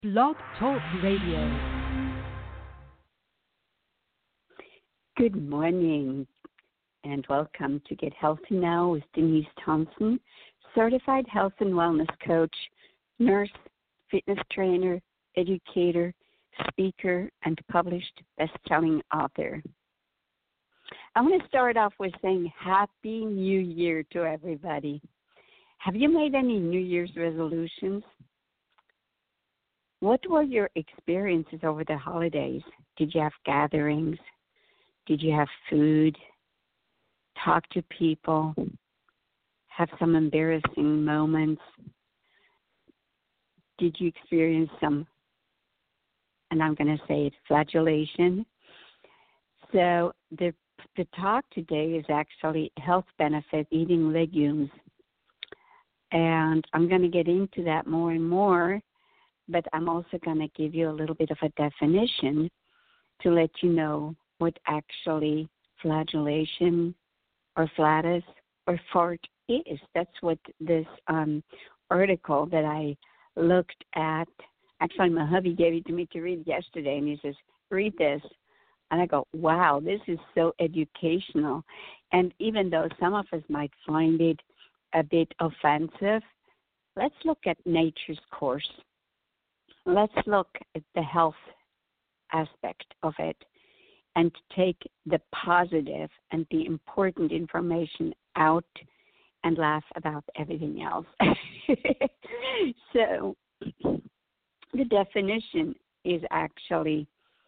Blog Talk Radio. Good morning and welcome to Get Healthy Now with Denise Thompson, certified health and wellness coach, nurse, fitness trainer, educator, speaker, and published best-selling author. I want to start off with saying Happy New Year to everybody. Have you made any New Year's resolutions? What were your experiences over the holidays? Did you have gatherings? Did you have food? Talk to people? Have some embarrassing moments? Did you experience some, and I'm going to say it, flagellation? So the talk today is actually health benefit eating legumes. And I'm going to get into that more and more, but I'm also going to give you a little bit of a definition to let you know what actually flagellation or flatus or fart is. That's what this article that I looked at, actually my hubby gave it to me to read yesterday, and he says, read this. And I go, wow, this is so educational. And even though some of us might find it a bit offensive, let's look at nature's course. Let's look at the health aspect of it and take the positive and the important information out and laugh about everything else. So the definition is actually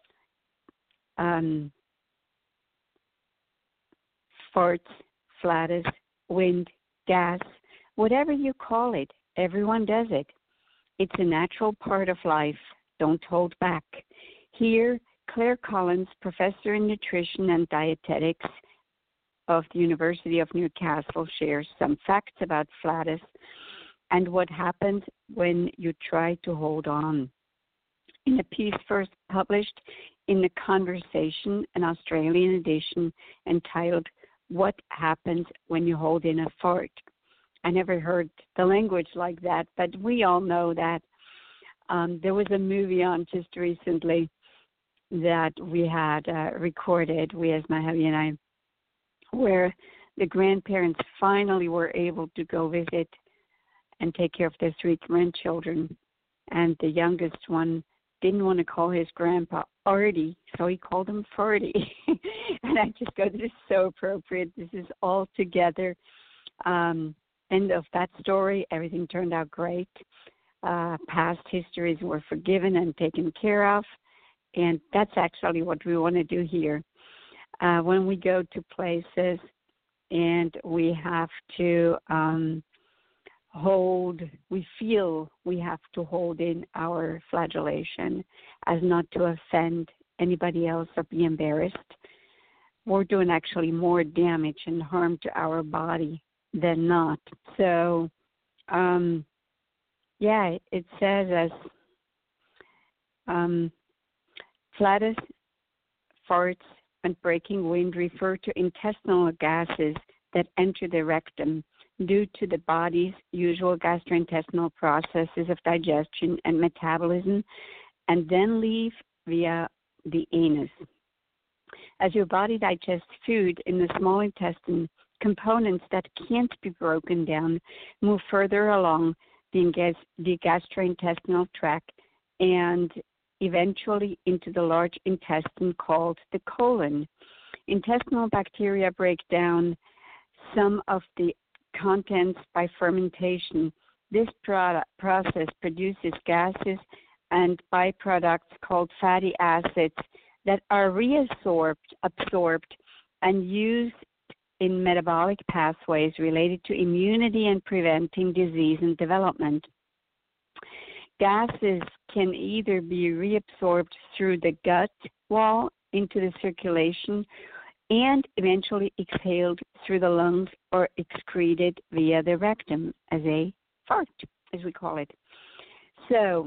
farts, flatus, wind, gas, whatever you call it, everyone does it. It's a natural part of life. Don't hold back. Here, Claire Collins, professor in nutrition and dietetics of the University of Newcastle, shares some facts about flatus and what happens when you try to hold on. In a piece first published in The Conversation, an Australian edition entitled, What Happens When You Hold in a Fart? I never heard the language like that, but we all know that. There was a movie on just recently that we had recorded, we as my hubby and I, where the grandparents finally were able to go visit and take care of their 3 grandchildren. And the youngest one didn't want to call his grandpa Artie, so he called him Farty. And I just go, this is so appropriate. This is all together. End of that story. Everything turned out great. Past histories were forgiven and taken care of. And that's actually what we want to do here. When we go to places and we have to we feel we have to hold in our flagellation as not to offend anybody else or be embarrassed, we're doing actually more damage and harm to our body than not. So, it says as flatus, farts, and breaking wind refer to intestinal gases that enter the rectum due to the body's usual gastrointestinal processes of digestion and metabolism, and then leave via the anus. As your body digests food in the small intestine, components that can't be broken down move further along the gastrointestinal tract and eventually into the large intestine called the colon. Intestinal bacteria break down some of the contents by fermentation. This process produces gases and byproducts called fatty acids that are absorbed and used in metabolic pathways related to immunity and preventing disease and development. Gases can either be reabsorbed through the gut wall into the circulation and eventually exhaled through the lungs or excreted via the rectum as a fart, as we call it. So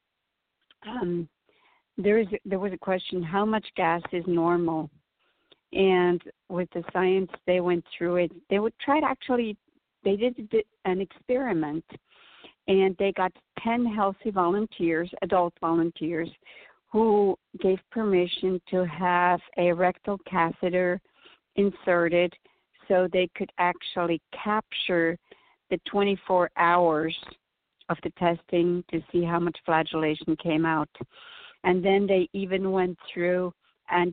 there was a question, how much gas is normal? And with the science, they went through it. They would try to they did an experiment and they got 10 healthy volunteers, adult volunteers, who gave permission to have a rectal catheter inserted so they could actually capture the 24 hours of the testing to see how much flagellation came out. And then they even went through and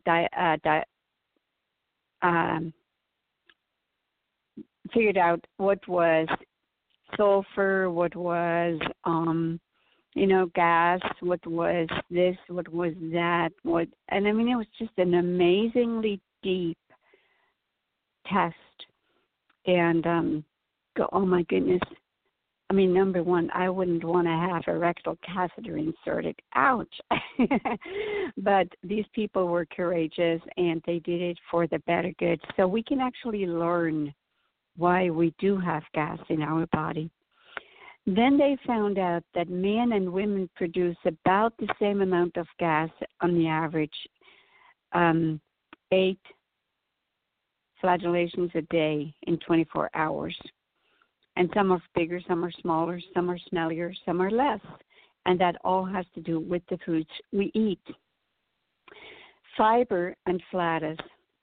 figured out what was sulfur, what was, gas, what was this, what was that, and I mean, it was just an amazingly deep test. And, oh my goodness. I mean, number one, I wouldn't want to have a rectal catheter inserted. Ouch. But these people were courageous, and they did it for the better good. So we can actually learn why we do have gas in our body. Then they found out that men and women produce about the same amount of gas on the average, 8 flagellations a day in 24 hours. And some are bigger, some are smaller, some are smellier, some are less. And that all has to do with the foods we eat. Fiber and flatus.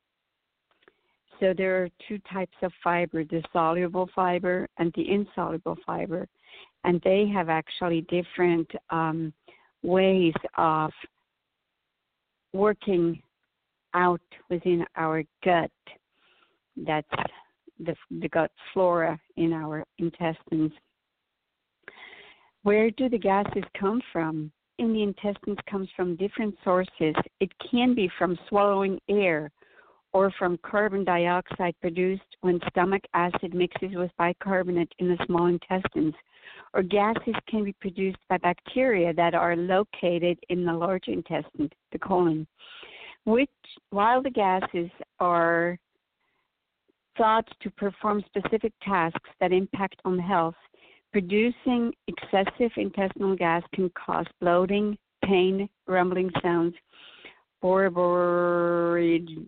So there are 2 types of fiber, the soluble fiber and the insoluble fiber. And they have actually different ways of working out within our gut. That's the gut flora in our intestines. Where do the gases come from? In the intestines comes from different sources. It can be from swallowing air or from carbon dioxide produced when stomach acid mixes with bicarbonate in the small intestines. Or gases can be produced by bacteria that are located in the large intestine, the colon, which, while the gases are thought to perform specific tasks that impact on health, producing excessive intestinal gas can cause bloating, pain, rumbling sounds, borborygmus,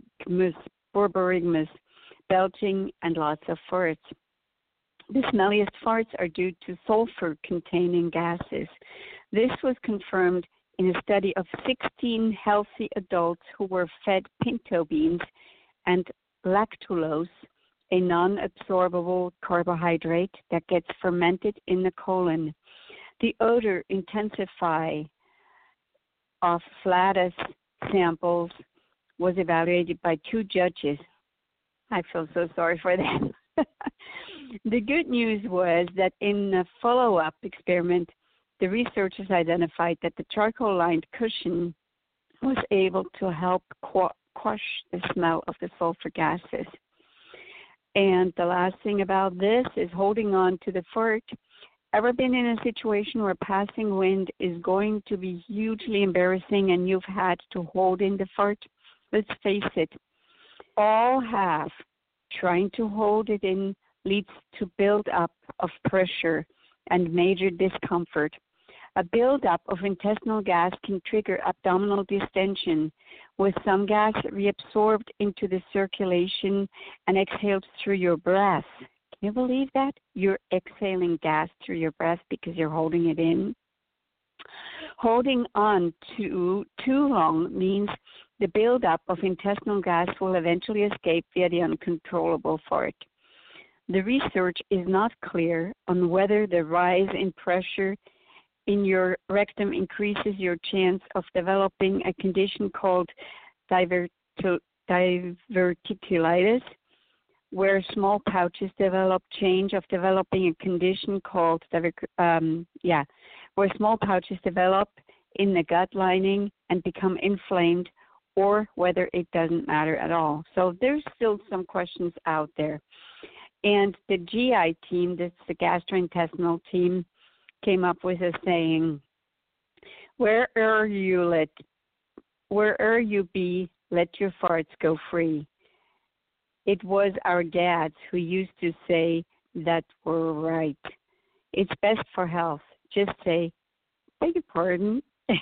belching, and lots of farts. The smelliest farts are due to sulfur-containing gases. This was confirmed in a study of 16 healthy adults who were fed pinto beans and lactulose, a non-absorbable carbohydrate that gets fermented in the colon. The odor intensify of flatus samples was evaluated by 2 judges. I feel so sorry for them. The good news was that in a follow-up experiment, the researchers identified that the charcoal-lined cushion was able to help quash the smell of the sulfur gases. And the last thing about this is holding on to the fart. Ever been in a situation where passing wind is going to be hugely embarrassing and you've had to hold in the fart? Let's face it, all have. Trying to hold it in leads to buildup of pressure and major discomfort. A buildup of intestinal gas can trigger abdominal distension, with some gas reabsorbed into the circulation and exhaled through your breath. Can you believe that? You're exhaling gas through your breath because you're holding it in. Holding on to too long means the buildup of intestinal gas will eventually escape via the uncontrollable fart. The research is not clear on whether the rise in pressure in your rectum increases your chance of developing a condition called diverticulitis, where small pouches develop, developing a condition called where small pouches develop in the gut lining and become inflamed, or whether it doesn't matter at all. So there's still some questions out there. And the GI team, that's the gastrointestinal team, came up with a saying, where'er you be, let your farts go free. It was our dads who used to say that we're right. It's best for health. Just say, beg your pardon.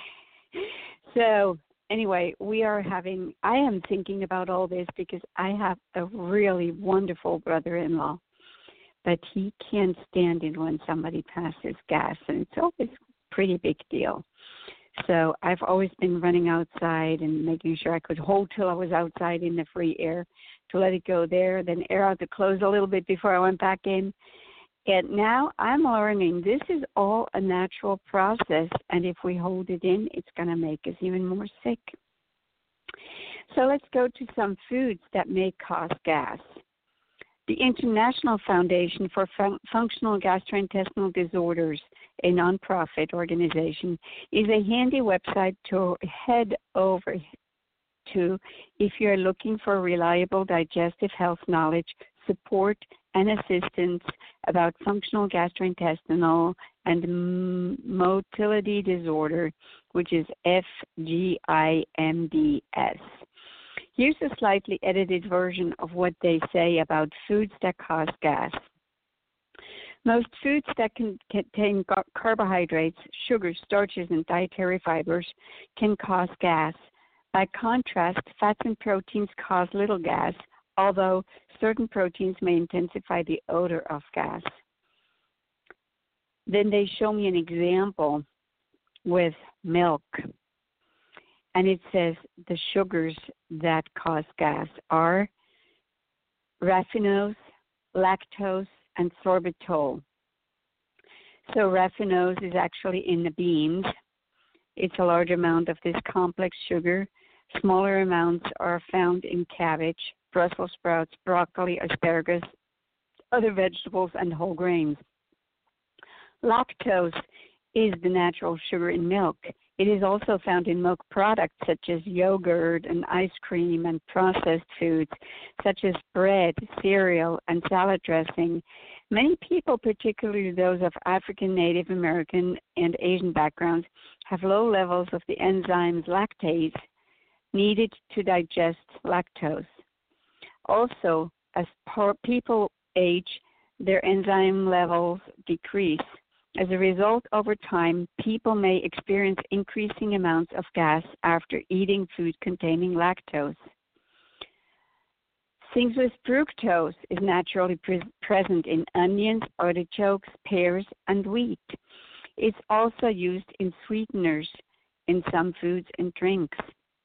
So anyway, I am thinking about all this because I have a really wonderful brother-in-law. but he can't stand it when somebody passes gas, and it's always a pretty big deal. So I've always been running outside and making sure I could hold till I was outside in the free air to let it go there, then air out the clothes a little bit before I went back in. And now I'm learning this is all a natural process, and if we hold it in, it's going to make us even more sick. So let's go to some foods that may cause gas. The International Foundation for Functional Gastrointestinal Disorders, a nonprofit organization, is a handy website to head over to if you're looking for reliable digestive health knowledge, support, and assistance about functional gastrointestinal and motility disorder, which is FGIMDS. Here's a slightly edited version of what they say about foods that cause gas. Most foods that contain carbohydrates, sugars, starches, and dietary fibers can cause gas. By contrast, fats and proteins cause little gas, although certain proteins may intensify the odor of gas. Then they show me an example with milk. And it says the sugars that cause gas are raffinose, lactose, and sorbitol. So raffinose is actually in the beans. It's a large amount of this complex sugar. Smaller amounts are found in cabbage, Brussels sprouts, broccoli, asparagus, other vegetables, and whole grains. Lactose is the natural sugar in milk. It is also found in milk products such as yogurt and ice cream and processed foods such as bread, cereal, and salad dressing. Many people, particularly those of African, Native American, and Asian backgrounds, have low levels of the enzymes lactase needed to digest lactose. Also, as people age, their enzyme levels decrease. As a result, over time, people may experience increasing amounts of gas after eating food containing lactose. Things with fructose is naturally present in onions, artichokes, pears, and wheat. It's also used in sweeteners in some foods and drinks.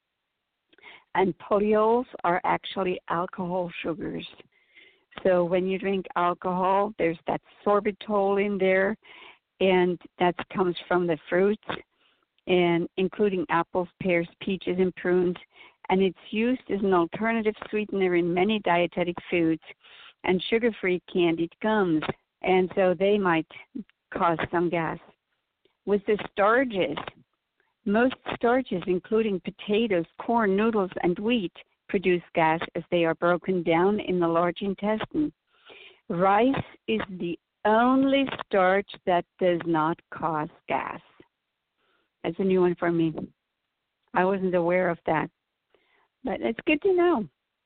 And polyols are actually alcohol sugars. So when you drink alcohol, there's that sorbitol in there, and that comes from the fruits, and including apples, pears, peaches, and prunes. And it's used as an alternative sweetener in many dietetic foods and sugar-free candied gums, and so they might cause some gas. With the starches, most starches, including potatoes, corn, noodles, and wheat, produce gas as they are broken down in the large intestine. Rice is the only starch that does not cause gas. That's a new one for me. I wasn't aware of that, but it's good to know.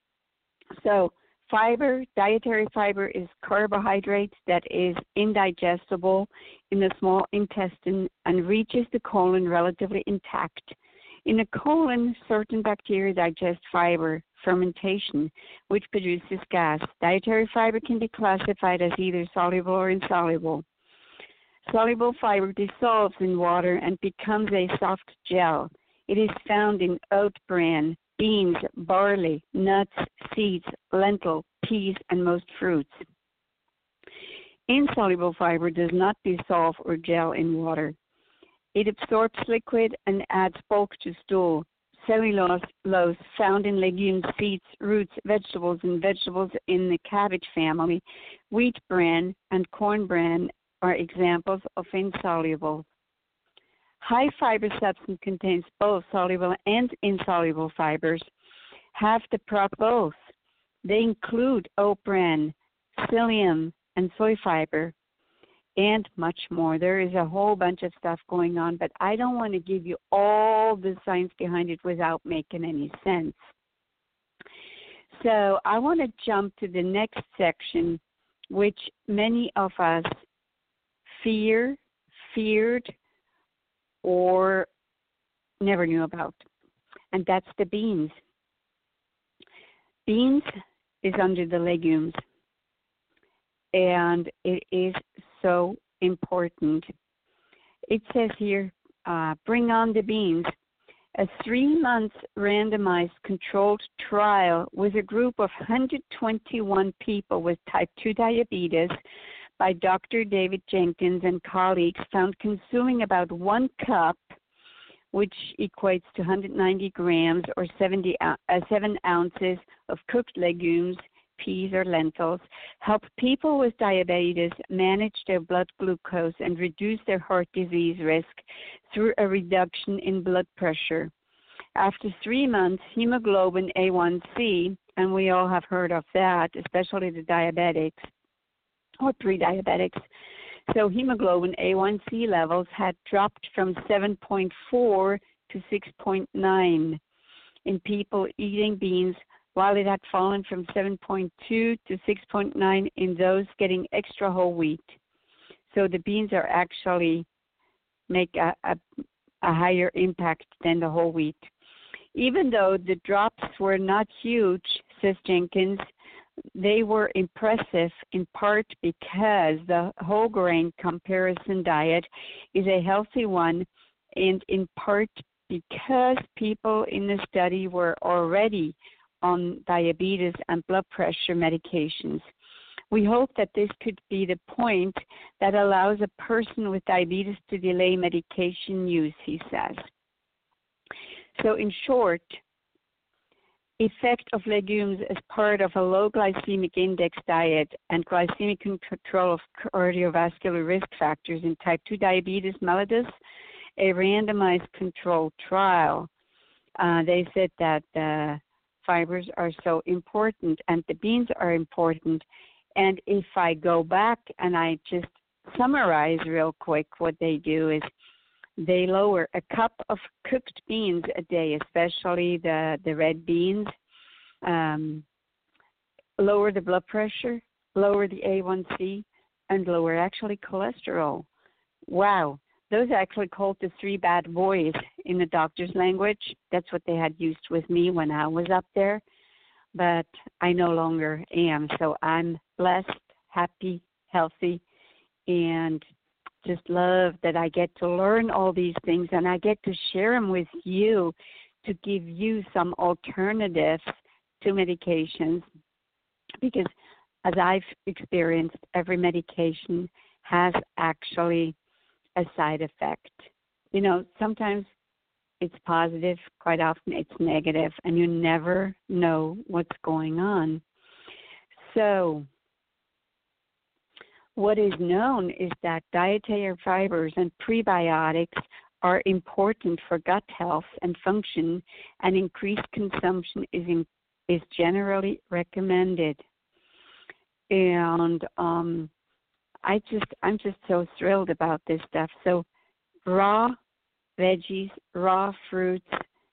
So fiber, dietary fiber, is carbohydrates that is indigestible in the small intestine and reaches the colon relatively intact. In the colon, certain bacteria digest fiber fermentation, which produces gas. Dietary fiber can be classified as either soluble or insoluble. Soluble fiber dissolves in water and becomes a soft gel. It is found in oat bran, beans, barley, nuts, seeds, lentil, peas, and most fruits. Insoluble fiber does not dissolve or gel in water. It absorbs liquid and adds bulk to stool. Cellulose found in legumes, seeds, roots, vegetables, and vegetables in the cabbage family, wheat bran and corn bran are examples of insoluble. High fiber substance contains both soluble and insoluble fibers. Have both. They include oat bran, psyllium, and soy fiber, and much more. There is a whole bunch of stuff going on, but I don't want to give you all the science behind it without making any sense. So I want to jump to the next section, which many of us feared, or never knew about, and that's the beans. Beans is under the legumes. and it is so important. It says here, bring on the beans. A 3-month randomized controlled trial with a group of 121 people with type 2 diabetes by Dr. David Jenkins and colleagues found consuming about 1 cup, which equates to 190 grams or 7 ounces of cooked legumes, peas or lentils, help people with diabetes manage their blood glucose and reduce their heart disease risk through a reduction in blood pressure. After 3 months, hemoglobin A1C, and we all have heard of that, especially the diabetics or pre-diabetics, so hemoglobin A1C levels had dropped from 7.4 to 6.9 in people eating beans, while it had fallen from 7.2 to 6.9 in those getting extra whole wheat. So the beans are actually make a higher impact than the whole wheat. Even though the drops were not huge, says Jenkins, they were impressive in part because the whole grain comparison diet is a healthy one, and in part because people in the study were already on diabetes and blood pressure medications. We hope that this could be the point that allows a person with diabetes to delay medication use, he says. So in short, effect of legumes as part of a low glycemic index diet and glycemic control of cardiovascular risk factors in type 2 diabetes mellitus, a randomized controlled trial. They said that the fibers are so important and the beans are important. And if I go back and I just summarize real quick, what they do is they lower a cup of cooked beans a day, especially the red beans, lower the blood pressure, lower the A1C, and lower actually cholesterol. Wow, those are actually called the 3 bad boys in the doctor's language. That's what they had used with me when I was up there, but I no longer am. So I'm blessed, happy, healthy, and just love that I get to learn all these things and I get to share them with you to give you some alternatives to medications, because as I've experienced, every medication has actually a side effect. You know, sometimes it's positive, quite often it's negative, and you never know what's going on. So what is known is that dietary fibers and prebiotics are important for gut health and function, and increased consumption is generally recommended. And I'm just so thrilled about this stuff. So raw veggies, raw fruits,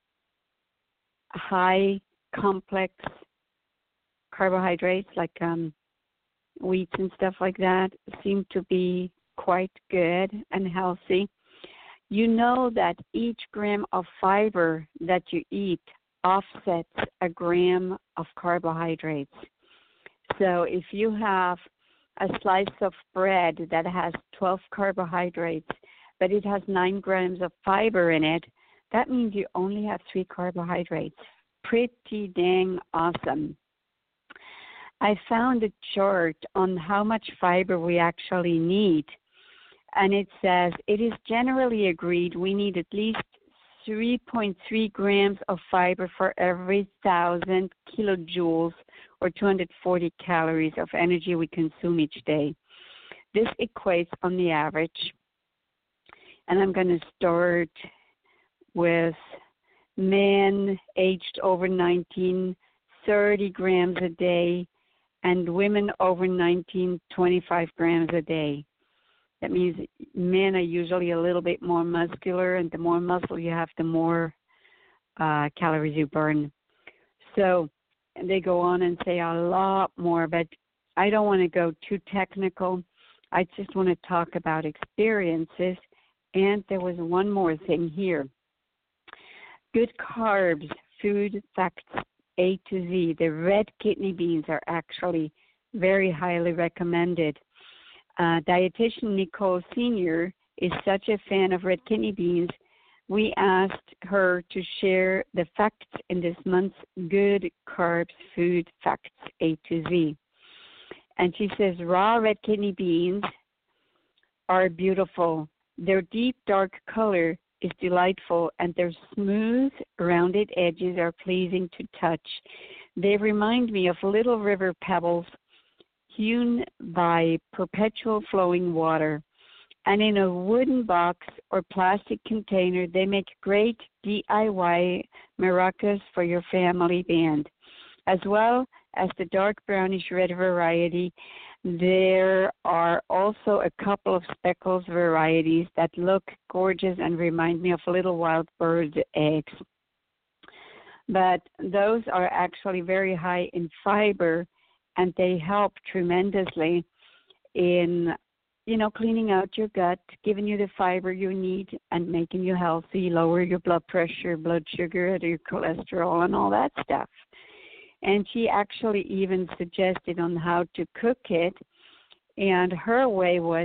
high complex carbohydrates like wheats and stuff like that seem to be quite good and healthy. You know that each gram of fiber that you eat offsets a gram of carbohydrates. So if you have a slice of bread that has 12 carbohydrates, but it has 9 grams of fiber in it, that means you only have 3 carbohydrates. Pretty dang awesome. I found a chart on how much fiber we actually need, and it says it is generally agreed we need at least 3.3 grams of fiber for every 1,000 kilojoules or 240 calories of energy we consume each day. This equates on the average, and I'm going to start with men aged over 19, 30 grams a day, and women over 19, 25 grams a day. That means men are usually a little bit more muscular, and the more muscle you have, the more calories you burn. So and they go on and say a lot more, but I don't want to go too technical. I just want to talk about experiences. And there was one more thing here. Good carbs, food facts A to Z. The red kidney beans are actually Very highly recommended. Dietitian Nicole Sr. is such a fan of red kidney beans. We asked her to share the facts in this month's Good Carbs Food Facts A to Z. And she says raw red kidney beans are beautiful. Their deep dark color is delightful, and their smooth, rounded edges are pleasing to touch. They remind me of little river pebbles hewn by perpetual flowing water. And in a wooden box or plastic container, they make great DIY maracas for your family band. As well as the dark brownish red variety, there are also a couple of speckles varieties that look gorgeous and remind me of little wild bird eggs. But those are actually very high in fiber, and they help tremendously in, cleaning out your gut, giving you the fiber you need and making you healthy, lower your blood pressure, blood sugar, your cholesterol, and all that stuff. And she actually even suggested on how to cook it. And her way was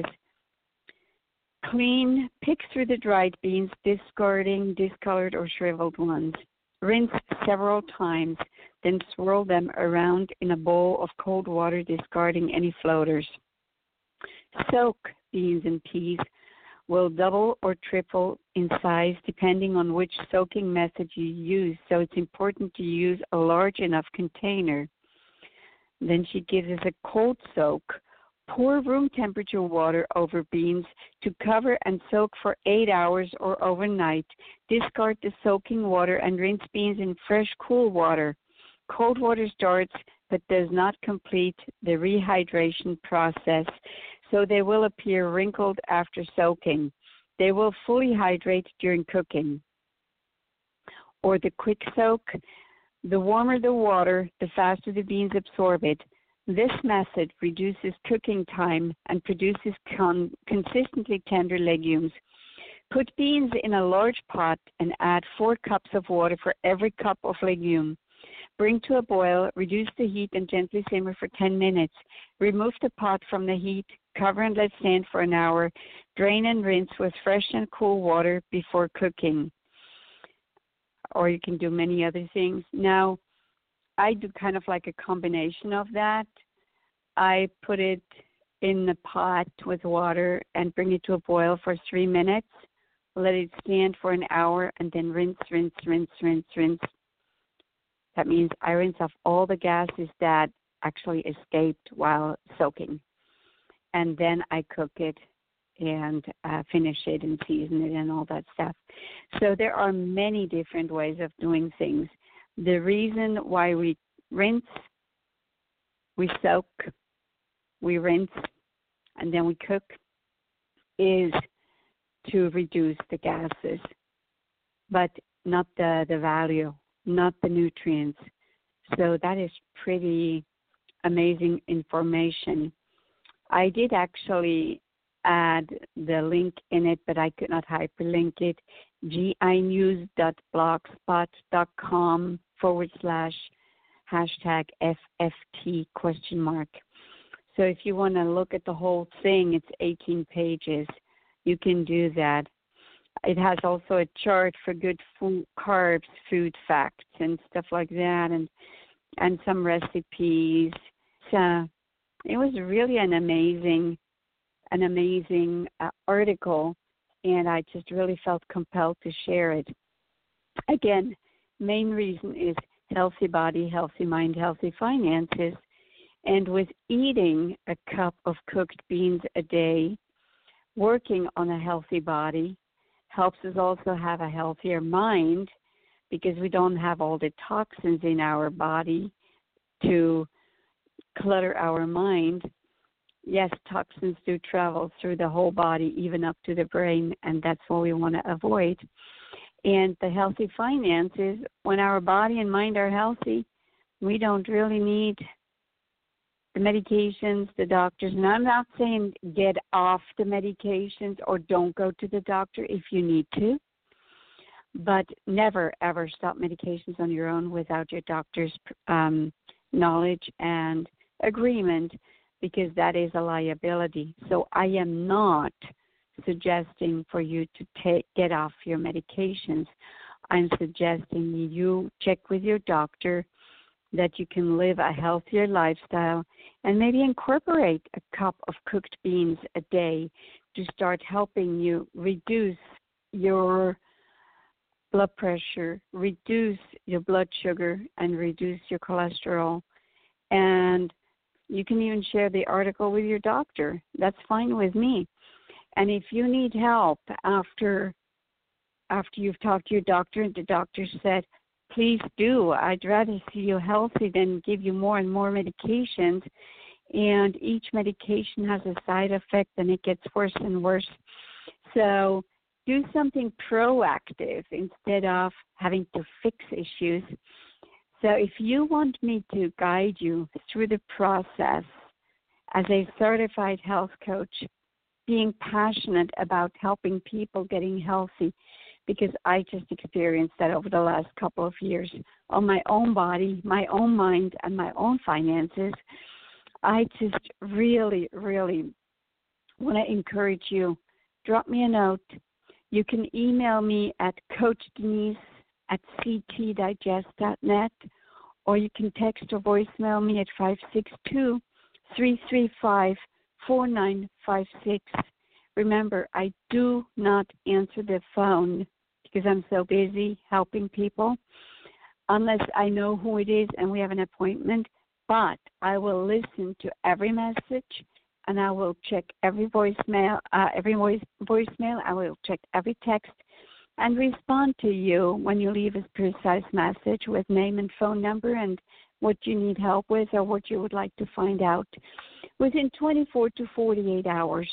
clean, pick through the dried beans, discarding discolored or shriveled ones. Rinse several times, then swirl them around in a bowl of cold water, discarding any floaters. Soak beans and peas will double or triple in size depending on which soaking method you use, so it's important to use a large enough container. Then she gives us a cold soak. Pour room temperature water over beans to cover and soak for 8 hours or overnight. Discard the soaking water and rinse beans in fresh, cool water. Cold water starts but does not complete the rehydration process, so they will appear wrinkled after soaking. They will fully hydrate during cooking. Or the quick soak. The warmer the water, the faster the beans absorb it. This method reduces cooking time and produces consistently tender legumes. Put beans in a large pot and add 4 cups of water for every cup of legume. Bring to a boil, reduce the heat, and gently simmer for 10 minutes. Remove the pot from the heat, cover and let stand for an hour. Drain and rinse with fresh and cool water before cooking. Or you can do many other things. Now, I do kind of like a combination of that. I put it in the pot with water and bring it to a boil for 3 minutes. Let it stand for an hour and then rinse. That means I rinse off all the gases that actually escaped while soaking. And then I cook it and finish it and season it and all that stuff. So there are many different ways of doing things. The reason why we rinse, we soak, we rinse, and then we cook is to reduce the gases, but not the value, not the nutrients. So that is pretty amazing information. I did actually add the link in it, but I could not hyperlink it. ginews.blogspot.com/#FFT ? So if you want to look at the whole thing, it's 18 pages. You can do that. It has also a chart for good food, carbs, food facts, and stuff like that, and some recipes. So it was really an amazing article, and I just really felt compelled to share it. Again, main reason is healthy body, healthy mind, healthy finances. And with eating a cup of cooked beans a day, working on a healthy body helps us also have a healthier mind, because we don't have all the toxins in our body to clutter our mind. Yes, toxins do travel through the whole body, even up to the brain, and that's what we want to avoid. And the healthy finances, when our body and mind are healthy, we don't really need the medications, the doctors. And I'm not saying get off the medications or don't go to the doctor if you need to, but never, ever stop medications on your own without your doctor's knowledge and agreement because that is a liability. So I am not suggesting for you to get off your medications. I'm suggesting you check with your doctor that you can live a healthier lifestyle and maybe incorporate a cup of cooked beans a day to start helping you reduce your blood pressure, reduce your blood sugar, and reduce your cholesterol. And you can even share the article with your doctor. That's fine with me. And if you need help after you've talked to your doctor and the doctor said, please do, I'd rather see you healthy than give you more and more medications, and each medication has a side effect and it gets worse and worse. So do something proactive instead of having to fix issues. So if you want me to guide you through the process as a certified health coach, being passionate about helping people getting healthy, because I just experienced that over the last couple of years on my own body, my own mind, and my own finances, I just really, really want to encourage you. Drop me a note. You can email me at coachdenise@ctdigest.net, or you can text or voicemail me at 562-335-4956. Remember, I do not answer the phone because I'm so busy helping people unless I know who it is and we have an appointment. But I will listen to every message, and I will check every voicemail. I will check every text and respond to you when you leave a precise message with name and phone number and what you need help with or what you would like to find out within 24 to 48 hours.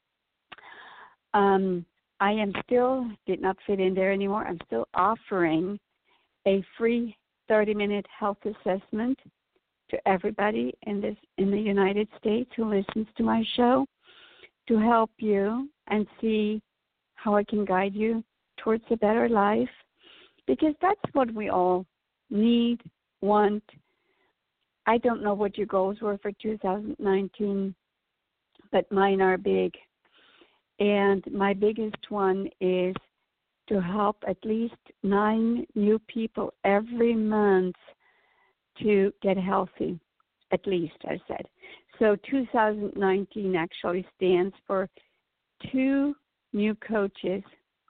I am still, did not fit in there anymore, I'm still offering a free 30-minute health assessment to everybody in the United States who listens to my show to help you and see how I can guide you towards a better life, because that's what we all need, want. I don't know what your goals were for 2019, but mine are big. And my biggest one is to help at least 9 new people every month to get healthy, at least, I said. So 2019 actually stands for 2 new coaches.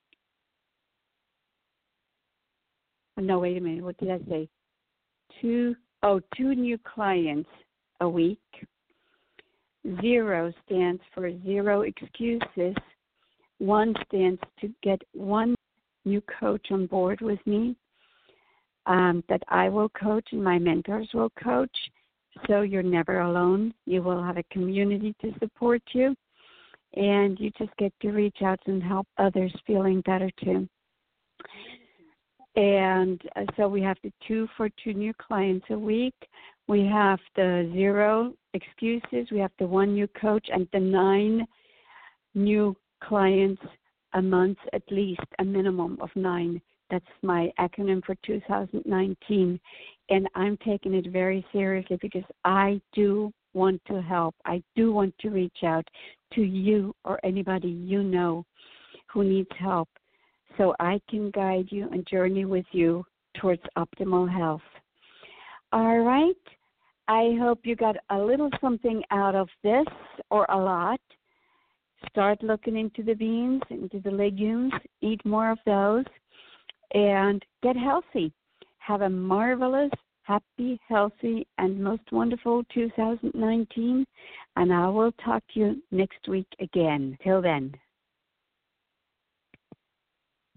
No, wait a minute. What did I say? 2 new clients a week. 0 stands for 0 excuses. 1 stands to get 1 new coach on board with me that I will coach and my mentors will coach. So you're never alone. You will have a community to support you, and you just get to reach out and help others feeling better too. And so we have the 2 for 2 new clients a week. We have the 0 excuses. We have the 1 new coach and the 9 new clients a month, at least a minimum of 9. That's my acronym for 2019. And I'm taking it very seriously because I do want to help. I do want to reach out to you or anybody you know who needs help, so I can guide you and journey with you towards optimal health. All right. I hope you got a little something out of this, or a lot. Start looking into the beans, into the legumes. Eat more of those, and get healthy. Have a marvelous, happy, healthy, and most wonderful 2019, and I will talk to you next week again. Till then.